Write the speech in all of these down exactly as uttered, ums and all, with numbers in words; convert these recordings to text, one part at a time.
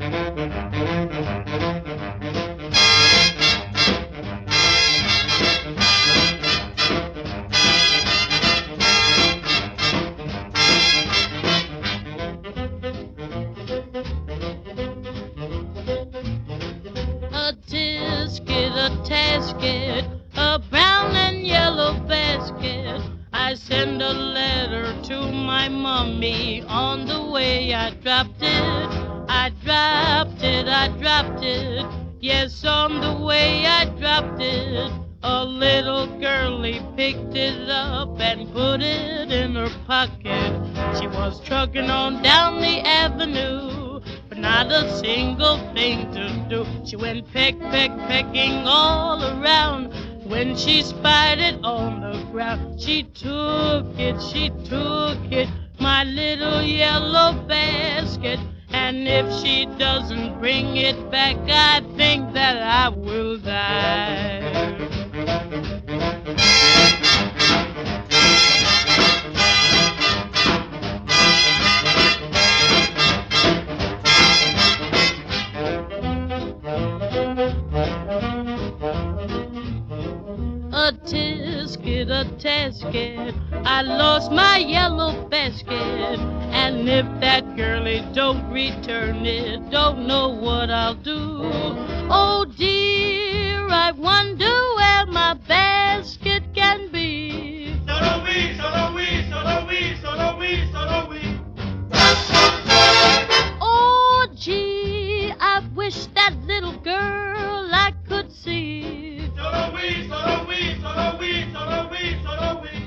A tisket, a tasket, a brown and yellow basket. I send a letter to my mommy. On the way I dropped it, I dropped it, I dropped it. Yes, on the way I dropped it. A little girlie picked it up and put it in her pocket. She was trucking on down the avenue, but not a single thing to do. She went peck, peck, pecking all around. When she spied it on the ground, she took it, she took it, my little yellow basket. And if she doesn't bring it back, I think that I will die. A tisket, a tasket, I lost my yellow basket. And if that girlie don't return it, don't know what I'll do. Oh dear, I wonder where my basket can be. Solo we, solo we, solo we, solo we, solo we. Oh gee, I wish that little girl I could see. Solo we, solo we, solo we, solo we, solo we.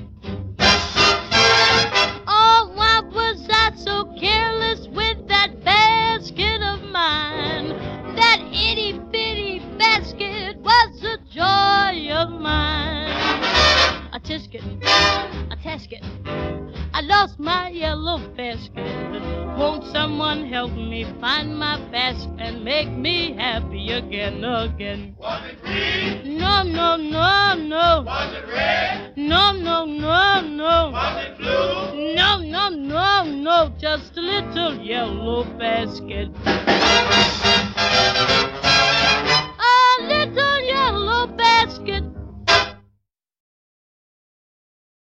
Oh, why was I so careless with that basket of mine? That itty bitty basket was the joy of mine. A tisket, a tasket, I lost my yellow basket. Won't someone help me find my basket and make me happy again, again? Was it green? No, no, no, no. Was it red? No, no, no, no. Was it blue? No, no, no, no, just a little yellow basket.